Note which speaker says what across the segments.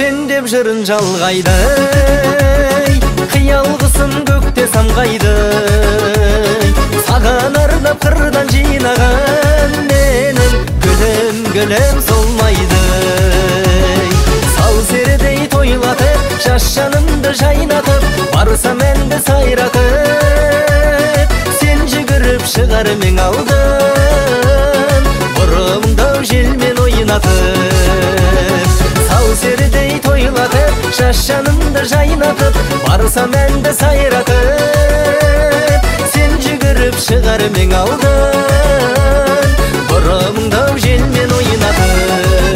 Speaker 1: sen деп жырын жалғайды, қиялғысын көкте самғайды. Саған арнап қырдан жинаған менің гүлім солмайды. Сал серідей тойлатып, жас жанымды жайнатып, барсам әнді сайратып, сен жүгіріп шығар мен алдым, бұрымдау желмен ойнатып. Сал серідей тойлатып, жас жанымды жайнатып, барсам әнді сайратып, сен жүгіріп шығар мен алдым, бұрымдау желмен ойнатып.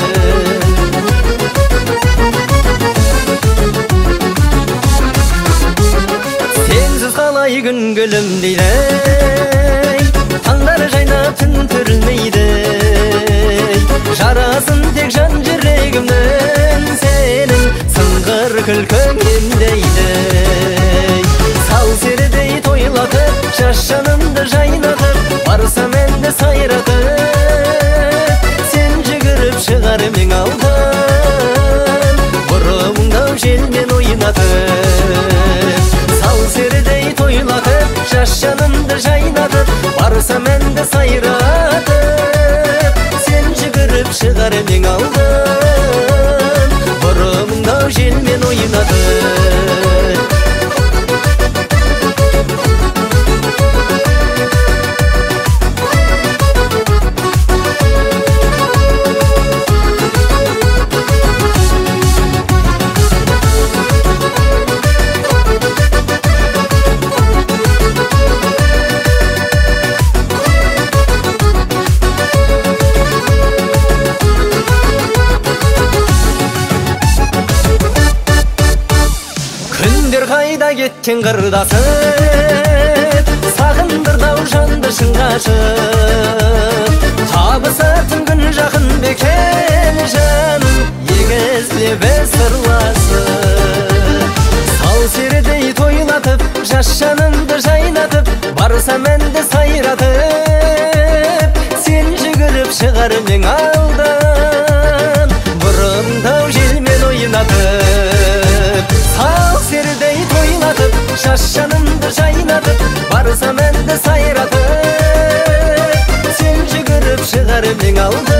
Speaker 1: Қалай күн гүлім дейді, таңдар жайнап түн түрілмейді. Жарасын тек жан жүрегімнің, сенің сыңғыр күлкің емдейді. Сал серідей тойлатып, жас жанымды жайнатып, барсам әнді сайратып, сен жүгіріп шығар мен алдым, бұрымдау желмен ойнатып. Сал серідей тойлатып, жас жанымды жайнатып, барсам әнді сайратып, сен жүгіріп шығар мен алдым, бұрымдау желмен ойнатып. Қайда кеткен қырдасып, сағындырдау жанды шын қашып. Табысатын күн жақын бекен жаным, егізлеп сырласып. Сал серідей тойлатып, жас жанымды жайнатып, барсам әнді сайратып, сен жүгіріп шығар мен алдым, бұрымдау желмен ойнатып. Сал серідей тойлатып, жас жанымды жайнатып, барсам әнді сайратып, сен жүгіріп шығар мен алдым,